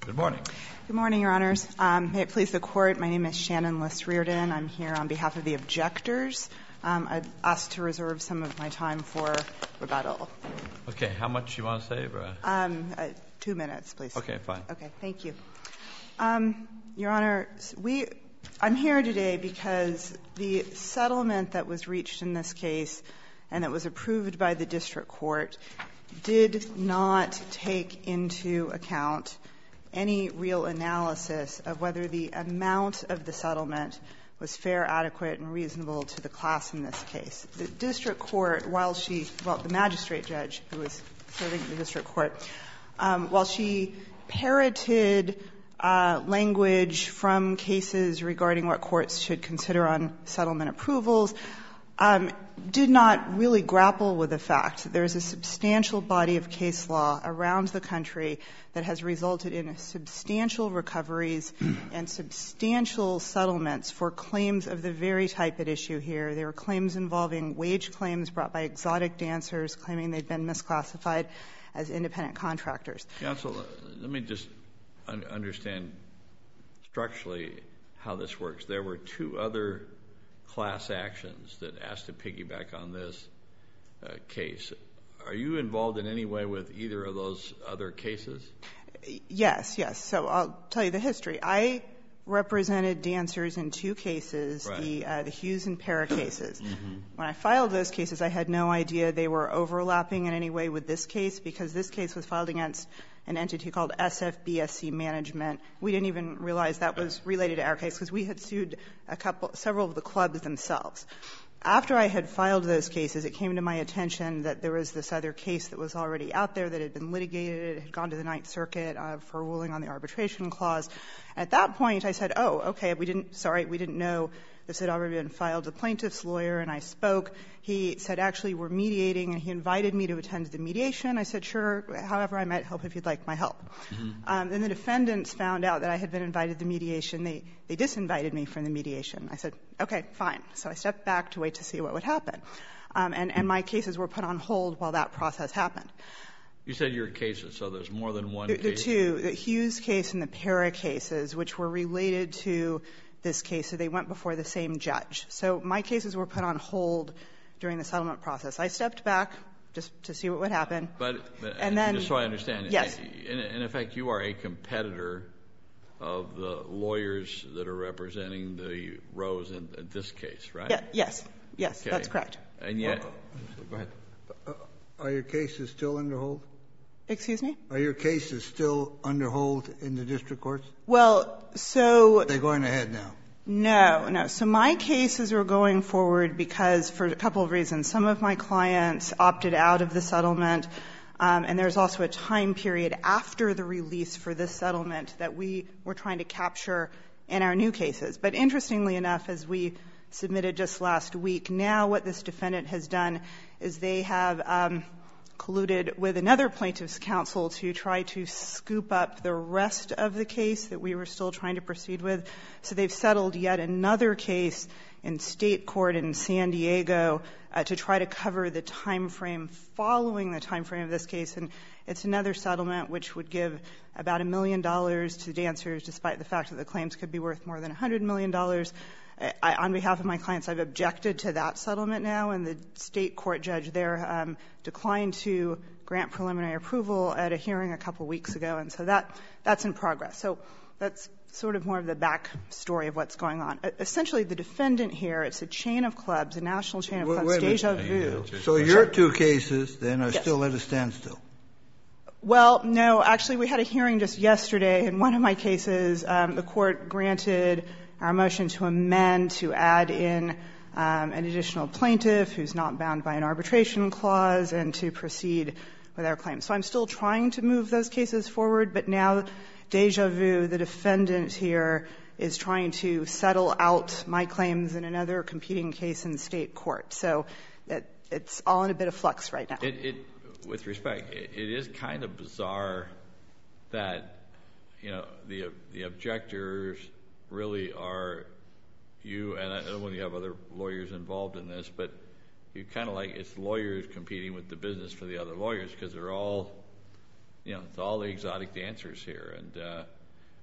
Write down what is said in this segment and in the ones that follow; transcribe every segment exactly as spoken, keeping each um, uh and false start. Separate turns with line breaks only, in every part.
Good morning.
Good morning, Your Honors. Um, may it please the Court, my name is Shannon Liss-Reardon. I'm here on behalf of the objectors. Um, I'd ask to reserve some of my time for rebuttal.
Okay. How much do you want to save? Uh,
um, uh, two minutes, please.
Okay, fine.
Okay, thank you. Um, Your Honor, we, I'm here today because the settlement that was reached in this case and that was approved by the district court did not take into account any real analysis of whether the amount of the settlement was fair, adequate, and reasonable to the class in this case. The district court, while she, well, the magistrate judge who was serving the district court, um, while she parroted uh, language from cases regarding what courts should consider on settlement approvals, um, did not really grapple with the fact that there is a substantial body of case law around the country that has resulted in substantial recoveries and substantial settlements for claims of the very type at issue here. There were claims involving wage claims brought by exotic dancers claiming they'd been misclassified as independent contractors.
Counsel, uh, let me just un- understand structurally how this works. There were two other class actions that asked to piggyback on this uh, case. Are you involved in any way with either of those other cases?
Yes, yes. So I'll tell you the history. I represented dancers in two cases,
right.
the uh, the Hughes and Para cases.
Mm-hmm.
When I filed those cases, I had no idea they were overlapping in any way with this case because this case was filed against an entity called S F B S C Management. We didn't even realize that was related to our case because we had sued a couple, several of the clubs themselves. After I had filed those cases, it came to my attention that there was this other case that was already out there that had been litigated. It had gone to the Ninth Circuit uh, for ruling on the arbitration clause. At that point, I said, oh, okay, we didn't, sorry, we didn't know this had already been filed. The plaintiff's lawyer and I spoke. He said, actually, we're mediating, and he invited me to attend the mediation. I said, sure, however, I might help if you'd like my help. Mm-hmm. Um, then the defendants found out that I had been invited to mediation. They, they disinvited me from the mediation. I said, okay, fine. So I stepped back to wait to see what would happen. Um, and, and my cases were put on hold while that process happened.
You said your cases, so there's more than one
the,
case?
The two, the Hughes case and the Para cases, which were related to this case, so they went before the same judge. So my cases were put on hold during the settlement process. I stepped back just to see what would happen.
But, but
and then,
just so I understand,
yes.
in, in effect, you are a competitor of the lawyers that are representing the Rose in, in this case, right?
Yeah, yes, yes, okay. That's correct.
And yet, well, go ahead.
Uh, are your cases still under hold?
Excuse me?
Are your cases still under hold in the district courts?
Well, so...
Are they going ahead now?
No, no. So my cases are going forward because, for a couple of reasons, some of my clients opted out of the settlement, um, and there's also a time period after the release for this settlement that we were trying to capture in our new cases. But interestingly enough, as we submitted just last week, now what this defendant has done is they have... Um, colluded with another plaintiff's counsel to try to scoop up the rest of the case that we were still trying to proceed with. So they've settled yet another case in state court in San Diego uh, to try to cover the time frame following the time frame of this case. And it's another settlement which would give about a million dollars to dancers, despite the fact that the claims could be worth more than one hundred million dollars. I, on behalf of my clients, I've objected to that settlement now, and the state court judge there um, declined to grant preliminary approval at a hearing a couple weeks ago, and so that that's in progress. So that's sort of more of the back story of what's going on. Uh, essentially, the defendant here, it's a chain of clubs, a national chain of
wait,
clubs,
wait
Deja Vu.
So your two cases, then, are
yes.
still at a standstill?
Well, no. Actually, we had a hearing just yesterday. In one of my cases, um, the court granted our motion to amend to add in um, an additional plaintiff who's not bound by an arbitration clause and to proceed with our claims. So I'm still trying to move those cases forward, but now Deja Vu, the defendant here, is trying to settle out my claims in another competing case in state court. So it, it's all in a bit of flux right now.
It, it, with respect, it, it is kind of bizarre that, you know, the the objectors really are you, and I don't know if you have other lawyers involved in this, but you kind of like it's lawyers competing with the business for the other lawyers because they're all, you know, it's all the exotic dancers here. And uh,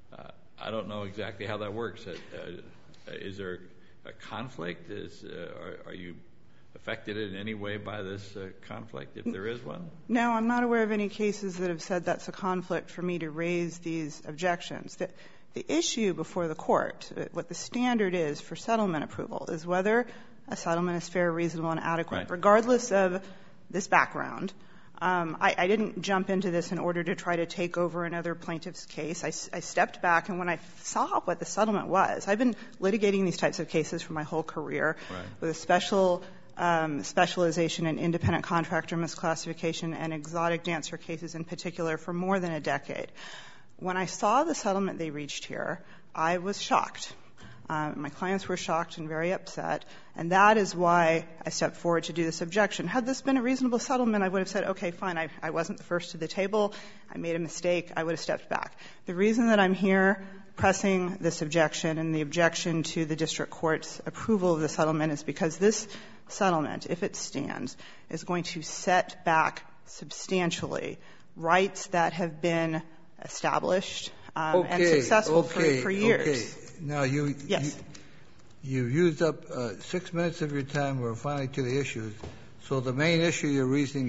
Uh, I don't know exactly how that works. Uh, uh, is there a conflict? Is, uh, are, are you affected in any way by this uh, conflict, if there is one?
No, I'm not aware of any cases that have said that's a conflict for me to raise these objections. The, the issue before the court, what the standard is for settlement approval, is whether a settlement is fair, reasonable, and adequate, right, regardless of this background. Um, I, I didn't jump into this in order to try to take over another plaintiff's case. I, I stepped back, and when I saw what the settlement was, I've been litigating these types of cases for my whole career, right, with a special um, specialization in independent contractor misclassification and exotic dancer cases in particular for more than a decade. When I saw the settlement they reached here, I was shocked. Uh, my clients were shocked and very upset, and that is why I stepped forward to do this objection. Had this been a reasonable settlement, I would have said, okay, fine, I, I wasn't the first to the table, I made a mistake, I would have stepped back. The reason that I'm here pressing this objection and the objection to the district court's approval of the settlement is because this settlement, if it stands, is going to set back substantially rights that have been established um,
okay,
and successful
okay,
for, for years.
Okay. Now, you,
yes.
you, you've used up uh, six minutes of your time. We're finally to the issues. So the main issue you're raising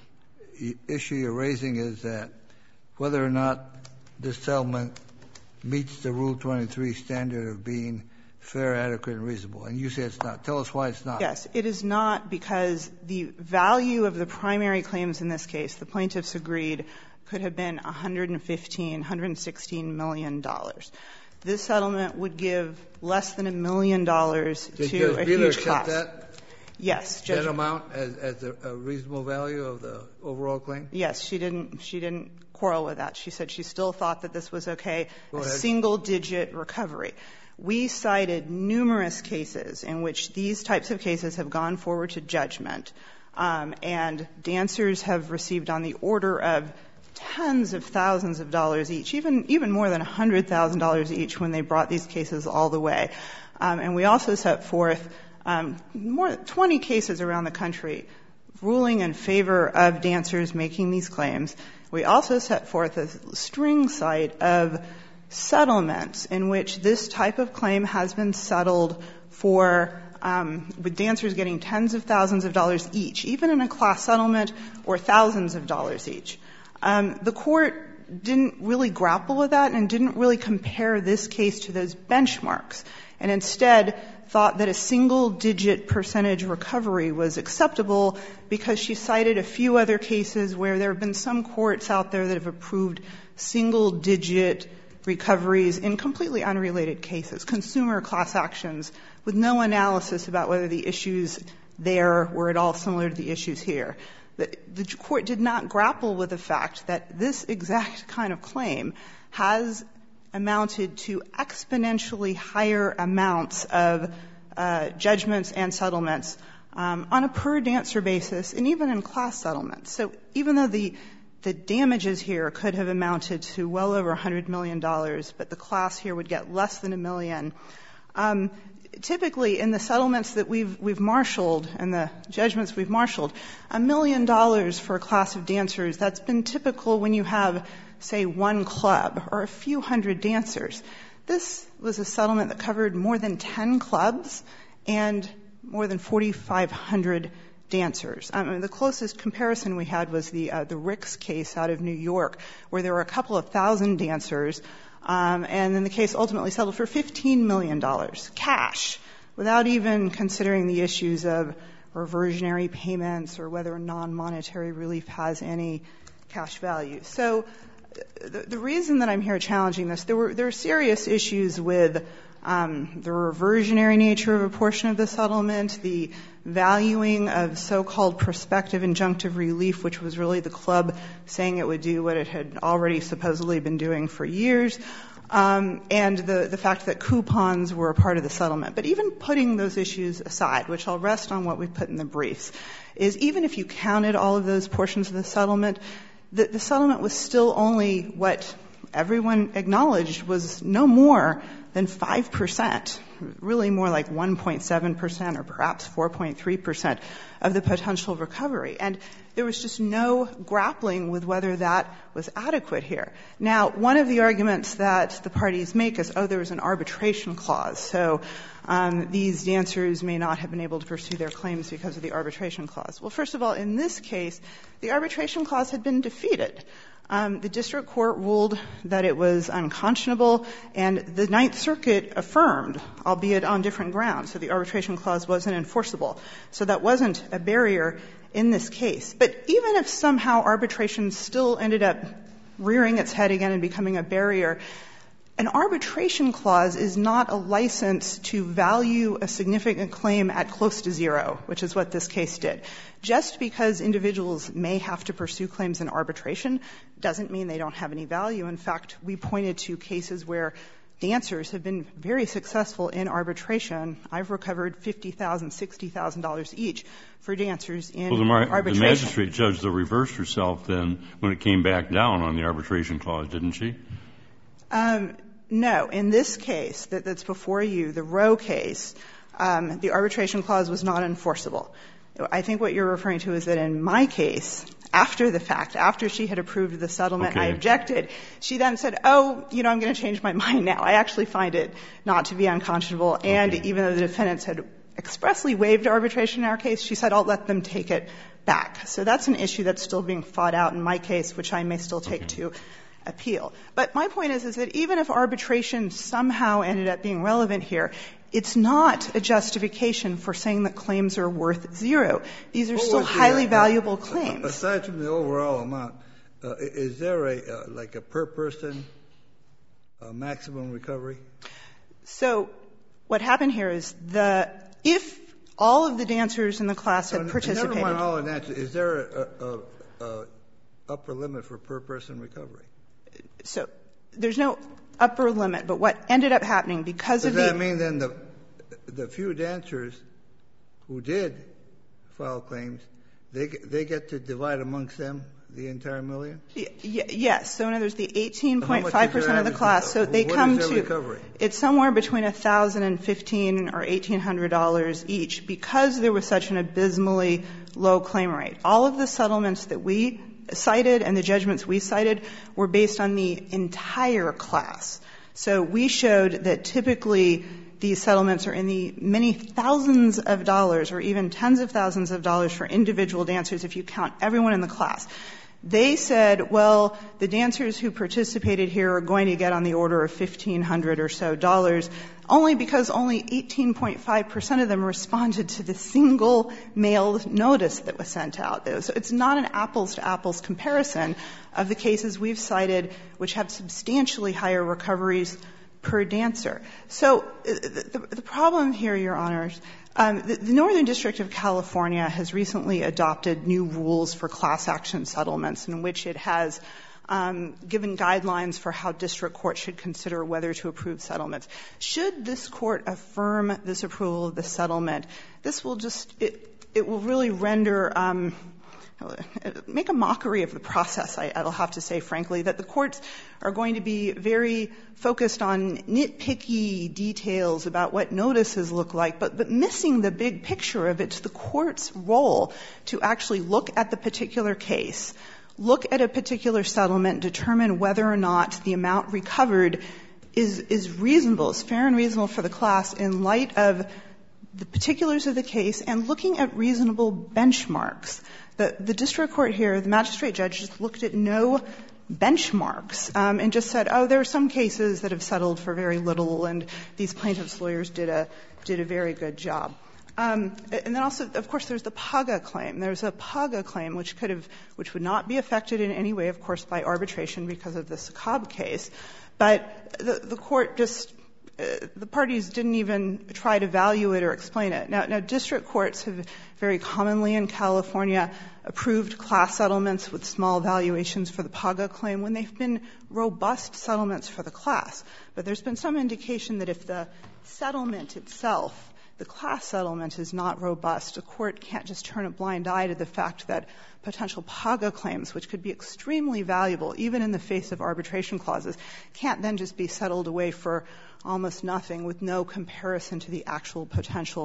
is, issue you're raising is that whether or not this settlement meets the Rule twenty-three standard of being fair, adequate, and reasonable. And you say it's not. Tell us why it's not.
Yes, it is not because the value of the primary claims in this case, the plaintiffs agreed, could have been one hundred fifteen, one hundred sixteen million dollars. This settlement would give less than a million dollars to
Judge
a
Beeler
huge
accept
class.
That?
Yes, Judge.
That amount as, as a, a reasonable value of the overall claim?
Yes, she didn't. She didn't quarrel with that. She said she still thought that this was okay.
Go
a
ahead.
Single-digit recovery. We cited numerous cases in which these types of cases have gone forward to judgment, um, and dancers have received on the order of tens of thousands of dollars each, even even more than one hundred thousand dollars each when they brought these cases all the way. Um, and we also set forth um, more than twenty cases around the country ruling in favor of dancers making these claims. We also set forth a string cite of settlements in which this type of claim has been settled for, um, with dancers getting tens of thousands of dollars each, even in a class settlement, or thousands of dollars each. Um, the court didn't really grapple with that and didn't really compare this case to those benchmarks, and instead thought that a single-digit percentage recovery was acceptable because she cited a few other cases where there have been some courts out there that have approved single-digit recoveries in completely unrelated cases, consumer class actions, with no analysis about whether the issues there were at all similar to the issues here. The, the court did not grapple with the fact that this exact kind of claim has amounted to exponentially higher amounts of uh, judgments and settlements um, on a per-dancer basis, and even in class settlements. So even though the the damages here could have amounted to well over one hundred million dollars, but the class here would get less than a million, um, typically in the settlements that we've we've marshaled and the judgments we've marshaled, a million dollars for a class of dancers, that's been typical when you have, say, one club or a few hundred dancers. This was a settlement that covered more than ten clubs and more than forty-five hundred dancers. I mean, the closest comparison we had was the uh, the Ricks case out of New York, where there were a couple of thousand dancers, um, and then the case ultimately settled for fifteen million dollars cash, without even considering the issues of reversionary payments or whether non-monetary relief has any cash value. So the, the reason that I'm here challenging this, there were there were serious issues with um, the reversionary nature of a portion of the settlement, the valuing of so-called prospective injunctive relief, which was really the club saying it would do what it had already supposedly been doing for years, um, and the, the fact that coupons were a part of the settlement. But even putting those issues aside, which I'll rest on what we've put in the briefs, is even if you counted all of those portions of the settlement, the, the settlement was still only what everyone acknowledged was no more than five percent, really more like one point seven percent or perhaps four point three percent of the potential recovery. And There was just no grappling with whether that was adequate here. Now, one of the arguments that the parties make is, oh, there was an arbitration clause, so um, these dancers may not have been able to pursue their claims because of the arbitration clause. Well, first of all, in this case, the arbitration clause had been defeated. Um, the district court ruled that it was unconscionable, and the Ninth Circuit affirmed, albeit on different grounds, so the arbitration clause wasn't enforceable. So that wasn't a barrier in this case. But even if somehow arbitration still ended up rearing its head again and becoming a barrier, an arbitration clause is not a license to value a significant claim at close to zero, which is what this case did. Just because individuals may have to pursue claims in arbitration doesn't mean they don't have any value. In fact, we pointed to cases where dancers have been very successful in arbitration. I've recovered fifty thousand dollars, sixty thousand dollars each for dancers in
well, the mar-
arbitration.
The magistrate judge, though, reversed herself then when it came back down on the arbitration clause, didn't she?
Um, no. In this case that, that's before you, the Roe case, um, the arbitration clause was not enforceable. I think what you're referring to is that in my case, after the fact, after she had approved the settlement,
okay.
I objected. She then said, oh, you know, I'm going to change my mind now. I actually find it not to be unconscionable. Okay. And even though the defendants had expressly waived arbitration in our case, she said, I'll let them take it back. So that's an issue that's still being fought out in my case, which I may still take okay. to appeal. But my point is, is that even if arbitration somehow ended up being relevant here, it's not a justification for saying that claims are worth zero. These are what still highly the, uh, valuable claims.
Aside from the overall amount, uh, is there a, uh, like a per person uh, maximum recovery?
So what happened here is the, if all of the dancers in the class had
so
participated.
Never mind all of that. Is there a, a, a upper limit for per person recovery?
So there's no upper limit, but what ended up happening because
Does
of the...
Does that mean then the, the few dancers who did file claims, they, they get to divide amongst them the entire million?
Y- y- yes. So in other words, the eighteen point five percent of the class, so they come to...
Recovery?
It's somewhere between one thousand dollars and fifteen dollars or eighteen hundred dollars each because there was such an abysmally low claim rate. All of the settlements that we cited and the judgments we cited were based on the entire class. So we showed that typically these settlements are in the many thousands of dollars or even tens of thousands of dollars for individual dancers if you count everyone in the class. They said, well, the dancers who participated here are going to get on the order of fifteen hundred dollars or so dollars, only because only eighteen point five percent of them responded to the single mailed notice that was sent out. So it's not an apples-to-apples comparison of the cases we've cited, which have substantially higher recoveries per dancer. So the, the, the problem here, Your Honors, Um, the, the Northern District of California has recently adopted new rules for class action settlements in which it has um, given guidelines for how district courts should consider whether to approve settlements. Should this court affirm this approval of the settlement, this will just, it, it will really render, um, make a mockery of the process, I, I'll have to say, frankly, that the courts are going to be very focused on nitpicky details about what notices look like, but, but missing the big picture of it's the court's role to actually look at the particular case, look at a particular settlement, determine whether or not the amount recovered is, is reasonable, is fair and reasonable for the class in light of the particulars of the case and looking at reasonable benchmarks. The, the district court here, the magistrate judge, just looked at no benchmarks um, and just said, oh, there are some cases that have settled for very little, and these plaintiffs' lawyers did a did a very good job. Um, and then also, of course, there's the PAGA claim. There's a PAGA claim which could have, which would not be affected in any way, of course, by arbitration because of the Sakab case, but the, the court just. Uh, the parties didn't even try to value it or explain it. Now, now, district courts have very commonly in California approved class settlements with small valuations for the PAGA claim when they've been robust settlements for the class. But there's been some indication that if the settlement itself, the class settlement, is not robust, a court can't just turn a blind eye to the fact that potential PAGA claims, which could be extremely valuable even in the face of arbitration clauses, can't then just be settled away for almost nothing with no comparison to the actual potential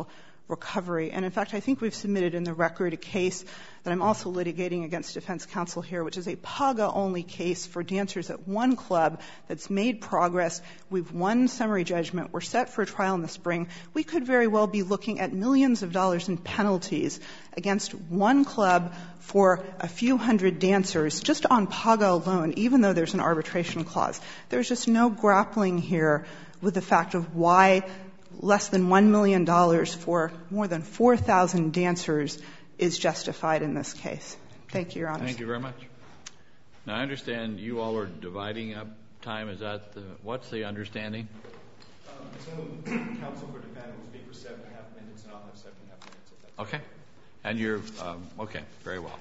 recovery. And in fact, I think we've submitted in the record a case that I'm also litigating against defense counsel here, which is a PAGA-only case for dancers at one club that's made progress. We've won summary judgment. We're set for a trial in the spring. We could very well be looking at millions of dollars in penalties against one club for a few hundred dancers just on PAGA alone, even though there's an arbitration clause. There's just no grappling here with the fact of why less than one million dollars for more than four thousand dancers is justified in this case. Thank you, Your Honor.
Thank you very much. Now, I understand you all are dividing up time. Is that the, what's the understanding?
Um, so, counsel for defendant will speak for seven and a half minutes, and I'll have seven and a half minutes. If that's
okay. And you're, um, okay, very well.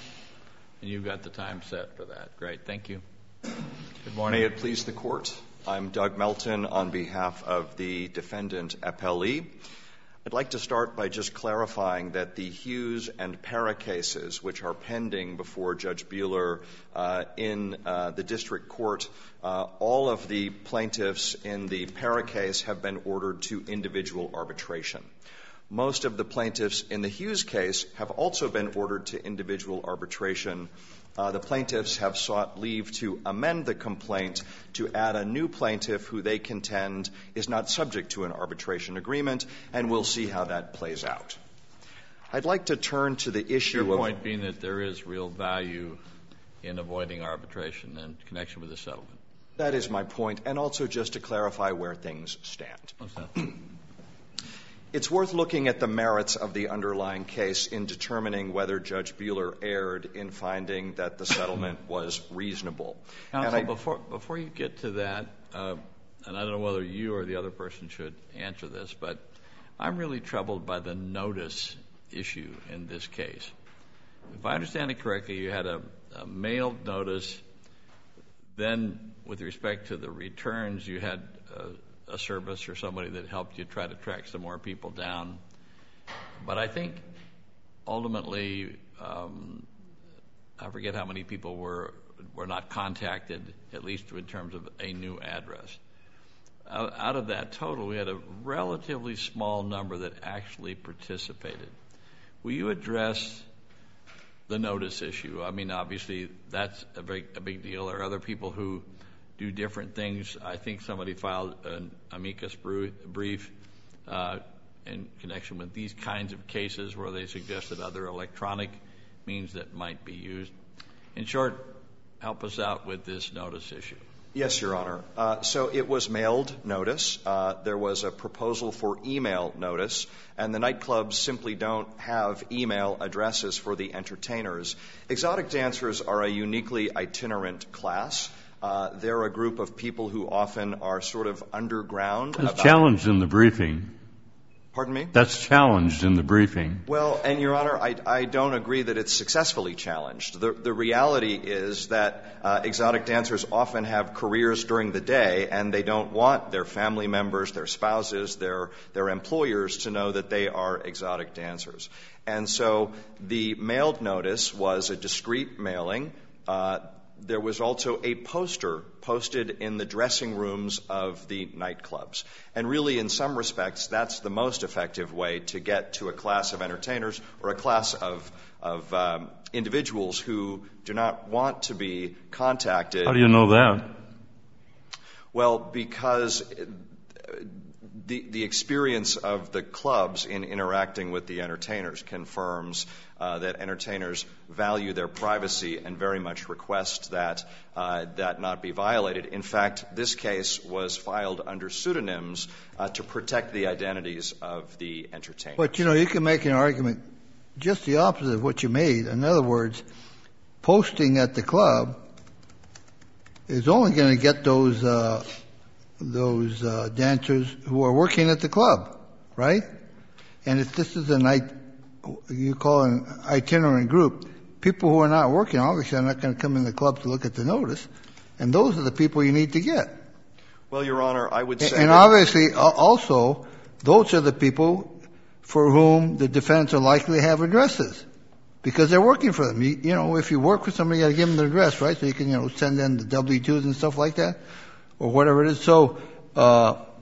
And you've got the time set for that. Great. Thank you. Good morning.
May it please the Court. I'm Doug Melton on behalf of the defendant appellee. I'd like to start by just clarifying that the Hughes and Para cases, which are pending before Judge Buehler uh, in uh, the district court, uh, all of the plaintiffs in the Para case have been ordered to individual arbitration. Most of the plaintiffs in the Hughes case have also been ordered to individual arbitration. Uh, the plaintiffs have sought leave to amend the complaint to add a new plaintiff who they contend is not subject to an arbitration agreement, and we'll see how that plays out. I'd like to turn to the issue
Your
of...
Your point being that there is real value in avoiding arbitration in connection with the settlement.
That is my point, and also just to clarify where things stand.
What's that?
It's worth looking at the merits of the underlying case in determining whether Judge Buehler erred in finding that the settlement was reasonable.
Counsel,
I,
before, before you get to that, uh, and I don't know whether you or the other person should answer this, but I'm really troubled by the notice issue in this case. If I understand it correctly, you had a, a mailed notice. Then, with respect to the returns, you had uh, a service or somebody that helped you try to track some more people down. But I think ultimately, um, I forget how many people were were not contacted, at least in terms of a new address. Out, out of that total, we had a relatively small number that actually participated. Will you address the notice issue? I mean, obviously, that's a big, a big deal. There are other people who do different things. I think somebody filed an amicus brief uh, in connection with these kinds of cases where they suggested other electronic means that might be used. In short, help us out with this notice issue.
Yes, Your Honor. Uh, so it was mailed notice. Uh, there was a proposal for email notice, and the nightclubs simply don't have email addresses for the entertainers. Exotic dancers are a uniquely itinerant class. Uh, they're a group of people who often are sort of underground.
It's
about
challenged in the briefing.
Pardon me?
That's challenged in the briefing.
Well, and Your Honor, I, I don't agree that it's successfully challenged. The, the reality is that uh, exotic dancers often have careers during the day, and they don't want their family members, their spouses, their, their employers to know that they are exotic dancers. And so the mailed notice was a discreet mailing. Uh, There was also a poster posted in the dressing rooms of the nightclubs. And really, in some respects, that's the most effective way to get to a class of entertainers or a class of, of um, individuals who do not want to be contacted.
How do you know that?
Well, because the, the experience of the clubs in interacting with the entertainers confirms uh, that entertainers value their privacy and very much request that uh, that not be violated. In fact, this case was filed under pseudonyms uh, to protect the identities of the entertainers.
But, you know, you can make an argument just the opposite of what you made. In other words, posting at the club is only going to get those uh, those uh, dancers who are working at the club, right? And if this is a night, you call an itinerant group, people who are not working obviously are not going to come in the club to look at the notice, and those are the people you need to get.
Well, Your Honor, I would say...
And obviously, also, those are the people for whom the defendants are likely to have addresses, because they're working for them. You, you know, if you work with somebody, you got to give them the address, right? So you can, you know, send in the W two's and stuff like that, or whatever it is. So uh,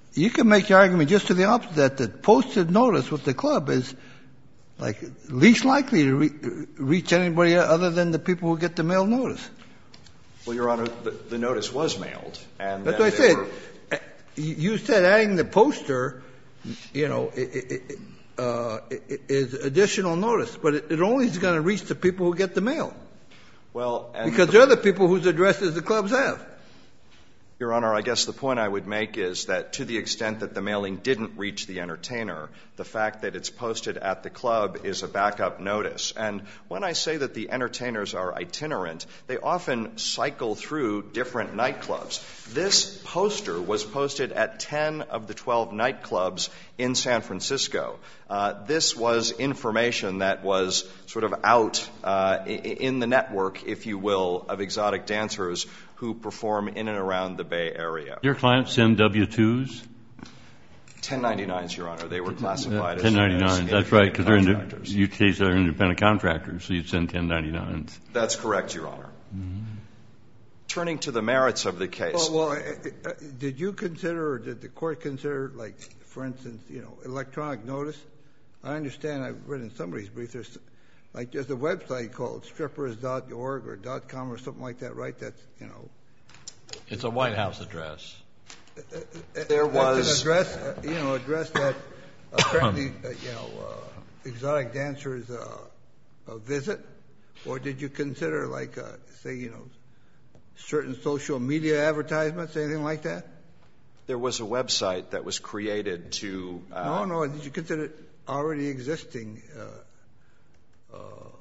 you can make your argument just to the opposite, that the posted notice with the club is like least likely to re- reach anybody other than the people who get the mail notice.
Well, Your Honor, the, the notice was mailed. And
that's what I said. Were... You said adding the poster, you know, it, it, it, uh, it is additional notice, but it, it only is going to reach the people who get the mail.
Well, and
because they're the people whose addresses the clubs have.
Your Honor, I guess the point I would make is that to the extent that the mailing didn't reach the entertainer, the fact that it's posted at the club is a backup notice. And when I say that the entertainers are itinerant, they often cycle through different nightclubs. This poster was posted at ten of the twelve nightclubs in San Francisco. Uh, this was information that was sort of out uh, in the network, if you will, of exotic dancers who perform in and around the Bay Area.
Your clients send W two's?
ten ninety-nines, Your Honor. They were classified
uh, ten ninety-nines.
as
That's right, because they're in U K, they're independent contractors, so you'd send ten ninety-nines.
That's correct, Your Honor.
Mm-hmm.
Turning to the merits of the case.
Well, well uh, uh, did you consider, or did the court consider, like, for instance, you know, electronic notice? I understand, I've read in somebody's brief, there's like there's a website called strippers dot org or .com or something like that, right? That's, you know.
It's a White House address.
There was
an address, uh, you know, address that apparently, uh, you know, uh, exotic dancers uh, uh, visit. Or did you consider, like, uh, say, you know, certain social media advertisements, anything like that?
There was a website that was created to. Uh,
no, no. Did you consider already existing? Uh, uh,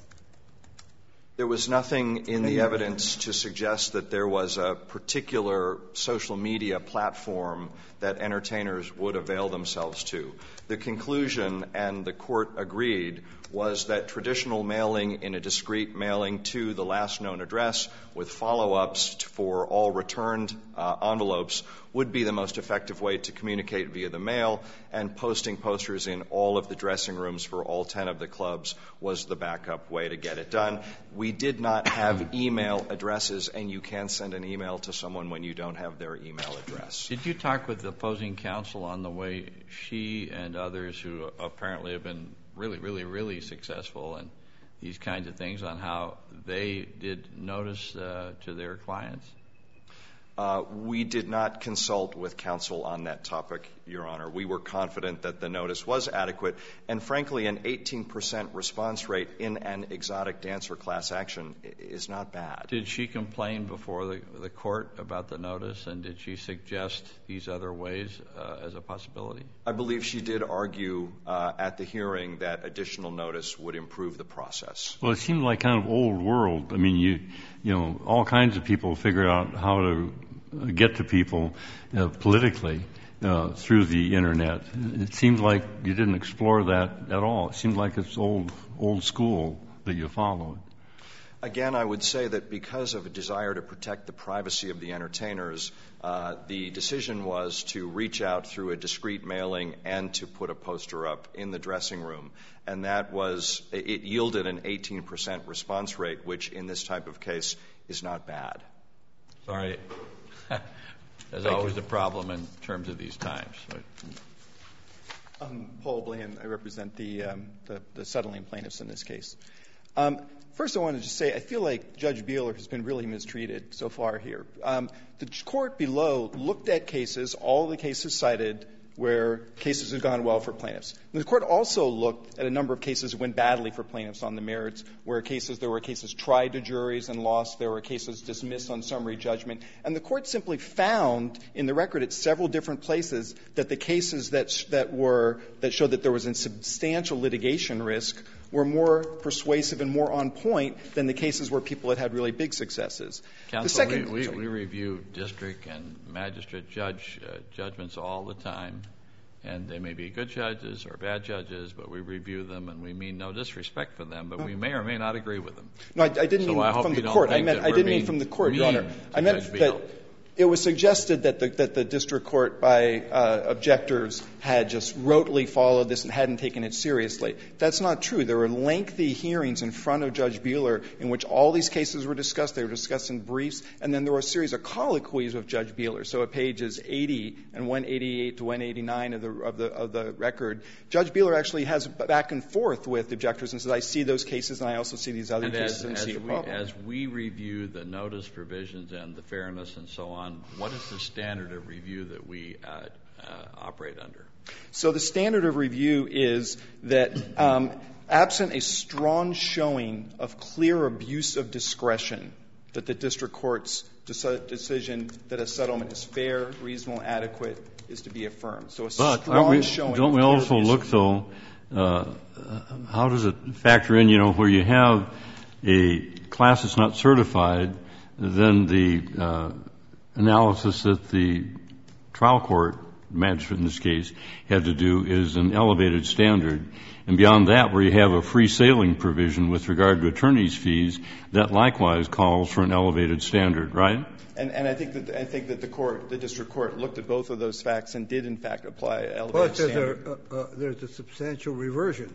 There was nothing in the evidence to suggest that there was a particular social media platform that entertainers would avail themselves to. The conclusion, and the court agreed, was that traditional mailing in a discrete mailing to the last known address with follow-ups for all returned uh, envelopes would be the most effective way to communicate via the mail, and posting posters in all of the dressing rooms for all ten of the clubs was the backup way to get it done. We did not have email addresses, and you can send an email to someone when you don't have their email address.
Did you talk with the opposing counsel on the way she and others who apparently have been really, really, really successful in these kinds of things on how they did notice uh, to their clients?
Uh, we did not consult with counsel on that topic, Your Honor. We were confident that the notice was adequate, and frankly, an eighteen percent response rate in an exotic dancer class action is not bad.
Did she complain before the, the court about the notice, and did she suggest these other ways uh, as a possibility?
I believe she did argue uh, at the hearing that additional notice would improve the process.
Well, it seemed like kind of old world. I mean, you, you know, all kinds of people figured out how to get to people uh, politically uh, through the internet. It seemed like you didn't explore that at all. It seemed like it's old old school that you followed.
Again, I would say that because of a desire to protect the privacy of the entertainers, uh, the decision was to reach out through a discreet mailing and to put a poster up in the dressing room. And that was, it yielded an eighteen percent response rate, which in this type of case is not bad.
Sorry. There's
Thank
always
you.
a problem in terms of these times.
Um, Paul Bland. I represent the, um, the, the settling plaintiffs in this case. Um, first, I wanted to say I feel like Judge Beeler has been really mistreated so far here. Um, the court below looked at cases, all the cases cited, where cases have gone well for plaintiffs. And the court also looked at a number of cases that went badly for plaintiffs on the merits, where cases there were cases tried to juries and lost, there were cases dismissed on summary judgment. And the court simply found in the record at several different places that the cases that that were that showed that there was a substantial litigation risk were more persuasive and more on point than the cases where people had had really big successes.
Counsel,
the second,
we, we, we review district and magistrate judge uh, judgments all the time, and they may be good judges or bad judges, but we review them, and we mean no disrespect for them, but we may or may not agree with them.
No, I, I didn't
so
mean
I hope
from
you
the
don't
court.
think
I meant
that
I
we're
didn't mean
being
from the court, Your
mean
Honor.
to
I meant
Judge
that
Beal.
It was suggested that the, that the district court, by uh, objectors, had just rotely followed this and hadn't taken it seriously. That's not true. There were lengthy hearings in front of Judge Buehler in which all these cases were discussed. They were discussed in briefs, and then there were a series of colloquies with Judge Buehler. So at pages eighty and one eighty-eight to one eighty-nine of the of the of the record, Judge Buehler actually has back and forth with objectors and says, "I see those cases, and I also see these other
and
cases
as,
and
as
see a
we,
problem."
As we review the notice provisions and the fairness and so on, what is the standard of review that we uh, uh, operate under?
So the standard of review is that um, absent a strong showing of clear abuse of discretion, that the district court's deci- decision that a settlement is fair, reasonable, adequate is to be affirmed. So a
but
strong
we,
showing.
Don't we also look, though, uh, how does it factor in, you know, where you have a class that's not certified, then the uh, analysis that the trial court, magistrate in this case, had to do is an elevated standard. And beyond that, where you have a free sailing provision with regard to attorney's fees, that likewise calls for an elevated standard, right?
And, and I think that I think that the court, the district court, looked at both of those facts and did in fact apply an elevated
But there's
standard.
a, uh, uh, there's a substantial reversion.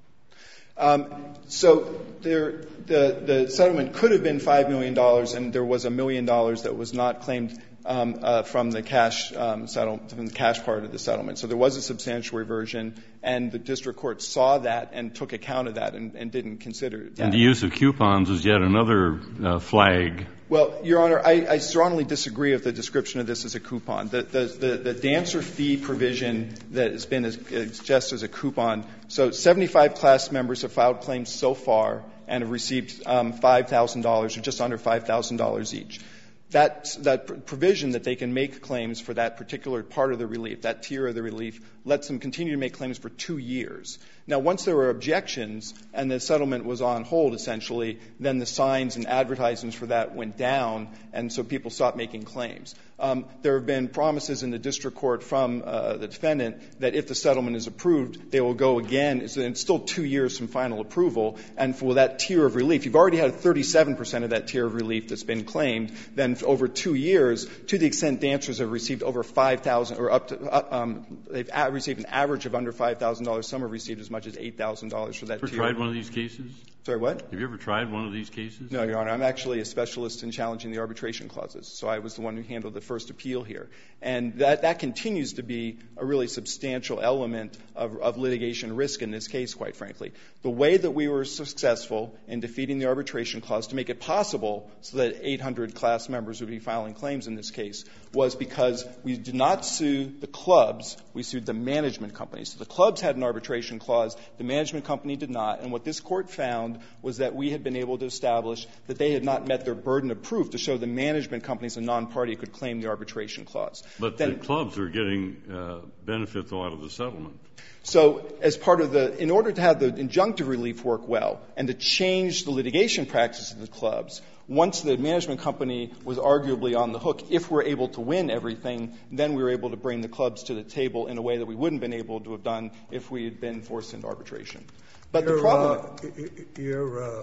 Um, so there, the, the settlement could have been five million dollars, and there was a million dollars that was not claimed um, uh, from the cash um, settle, from the cash part of the settlement. So there was a substantial reversion, and the district court saw that and took account of that and, and didn't consider that.
And the use of coupons is yet another uh, flag.
Well, Your Honor, I, I strongly disagree with the description of this as a coupon. The, the, the, the dancer fee provision that has been as, as just as a coupon. So seventy-five class members have filed claims so far and have received um, five thousand dollars or just under five thousand dollars each. That, that provision that they can make claims for that particular part of the relief, that tier of the relief, lets them continue to make claims for two years. Now, once there were objections and the settlement was on hold, essentially, then the signs and advertisements for that went down, and so people stopped making claims. Um, there have been promises in the district court from uh, the defendant that if the settlement is approved, they will go again. It's, it's still two years from final approval, and for that tier of relief, you've already had thirty-seven percent of that tier of relief that's been claimed. Then over two years, to the extent dancers have received over five thousand dollars or up to, uh, um, they've a- received an average of under five thousand dollars. Some have received as much as eight thousand dollars for that
Ever
tier.
tried one of these cases?
Sorry, what?
Have you ever tried one of these cases?
No, Your Honor. I'm actually a specialist in challenging the arbitration clauses, so I was the one who handled the first appeal here. And that, that continues to be a really substantial element of, of litigation risk in this case, quite frankly. The way that we were successful in defeating the arbitration clause to make it possible so that eight hundred class members would be filing claims in this case was because we did not sue the clubs, we sued the management companies. So the clubs had an arbitration clause, the management company did not, and what this court found was that we had been able to establish that they had not met their burden of proof to show the management companies, a non-party, could claim the arbitration clause.
But
then,
the clubs are getting uh, benefits out of the settlement.
So as part of the, in order to have the injunctive relief work well and to change the litigation practice of the clubs, once the management company was arguably on the hook, if we're able to win everything, then we were able to bring the clubs to the table in a way that we wouldn't have been able to have done if we had been forced into arbitration. But
your,
the problem...
Uh, your, uh, uh,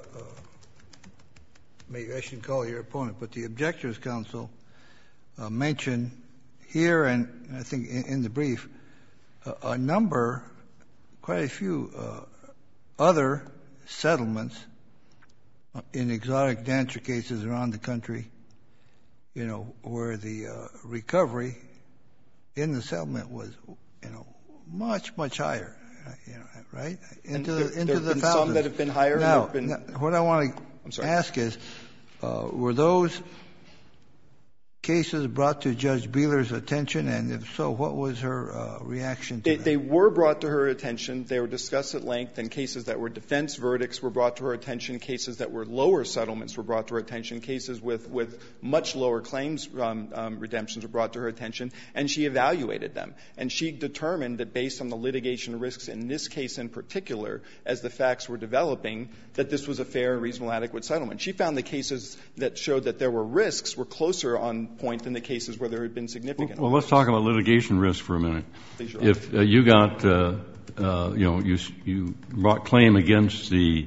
maybe I shouldn't call it your opponent, but the Objectors Council uh, mentioned here and I think in, in the brief uh, a number, quite a few uh, other settlements in exotic dancer cases around the country, you know, where the uh, recovery in the settlement was, you know, much, much higher, you know, right? Into
there,
the, into
there have
the
been
thousands.
some that have been higher.
Now,
and been,
now what I want to ask is, uh, were those cases brought to Judge Buehler's attention, and if so, what was her uh, reaction to
they,
that?
They were brought to her attention. They were discussed at length, and cases that were defense verdicts were brought to her attention. Cases that were lower settlements were brought to her attention. Cases with, with much lower claims um, um, redemptions were brought to her attention, and she evaluated them. And she determined that based on the litigation risks in this case in particular, as the facts were developing, that this was a fair, reasonable, adequate settlement. She found the cases that showed that there were risks were closer on point than the cases where there had been significant.
Well, let's talk about litigation risk for a minute.
Please, Your
if uh, you got, uh, uh, you know, you you brought claim against the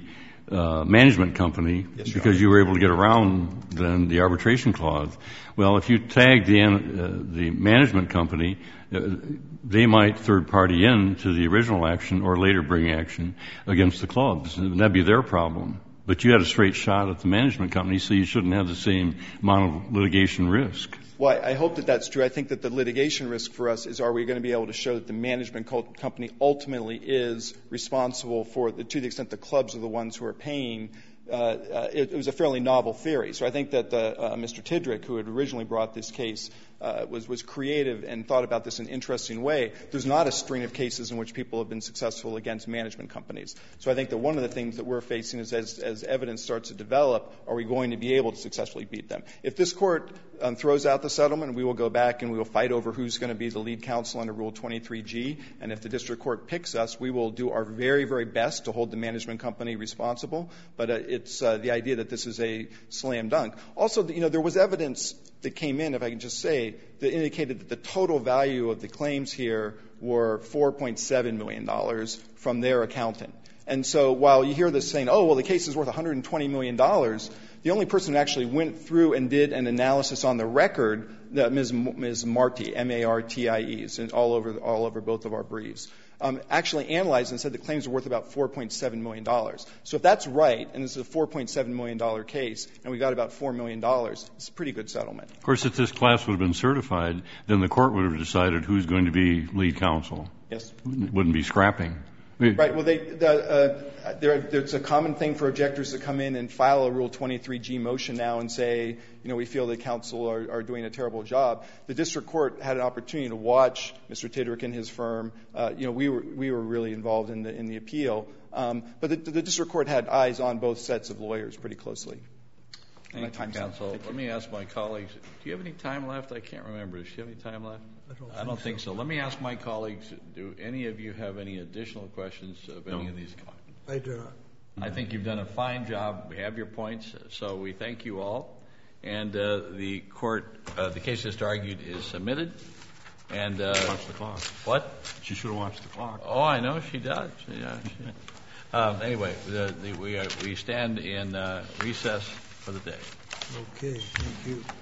uh, management company
Yes, Your
because
Honor.
you were able to get around then the arbitration clause. Well, if you tag the, uh, the management company, uh, they might third party in to the original action or later bring action against the clubs. And that'd be their problem. But you had a straight shot at the management company, so you shouldn't have the same amount of litigation risk.
Well, I hope that that's true. I think that the litigation risk for us is, are we going to be able to show that the management co- company ultimately is responsible for, the, to the extent the clubs are the ones who are paying. Uh, uh, it, it was a fairly novel theory. So I think that the, uh, Mister Tidrick, who had originally brought this case, uh, was, was creative and thought about this in an interesting way. There's not a string of cases in which people have been successful against management companies. So I think that one of the things that we're facing is, as, as evidence starts to develop, are we going to be able to successfully beat them? If this court um, throws out the settlement, we will go back and we will fight over who's going to be the lead counsel under Rule twenty-three G. And if the district court picks us, we will do our very, very best to hold the management company responsible. But uh, it's uh, the idea that this is a slam dunk. Also, you know, there was evidence that came in, if I can just say, that indicated that the total value of the claims here were four point seven million dollars from their accountant. And so while you hear this saying, oh, well, the case is worth one hundred twenty million dollars, the only person who actually went through and did an analysis on the record, uh, Miz Miz Marti, M A R T I E, and all over, all over both of our briefs, um, actually analyzed and said the claims are worth about four point seven million dollars. So if that's right, and this is a four point seven million dollars case, and we got about four million dollars, it's a pretty good settlement.
Of course, if this class would have been certified, then the court would have decided who's going to be lead counsel.
Yes.
It wouldn't be scrapping.
Right. Well, they, the, uh, there, there's a common thing for objectors to come in and file a Rule twenty-three G motion now and say, you know, we feel that counsel are, are doing a terrible job. The district court had an opportunity to watch Mister Tidrick and his firm. Uh, you know, we were we were really involved in the in the appeal, um, but the, the district court had eyes on both sets of lawyers pretty closely.
Thank you, counsel. Let me ask my colleagues, do you have any time left? I can't remember. Does she have any time left?
I don't,
I don't
think,
think
so.
so. Let me ask my colleagues, do any of you have any additional questions of any
No.
of these?
I do not.
I think you've done a fine job. We have your points, so we thank you all. And uh, the court, uh, the case just argued is submitted. And uh,
Watch the clock.
what?
She should have watched the clock.
Oh, I know she does. Yeah. She, um, anyway, the, the, we are, we stand in uh, recess for the day.
Okay, thank you.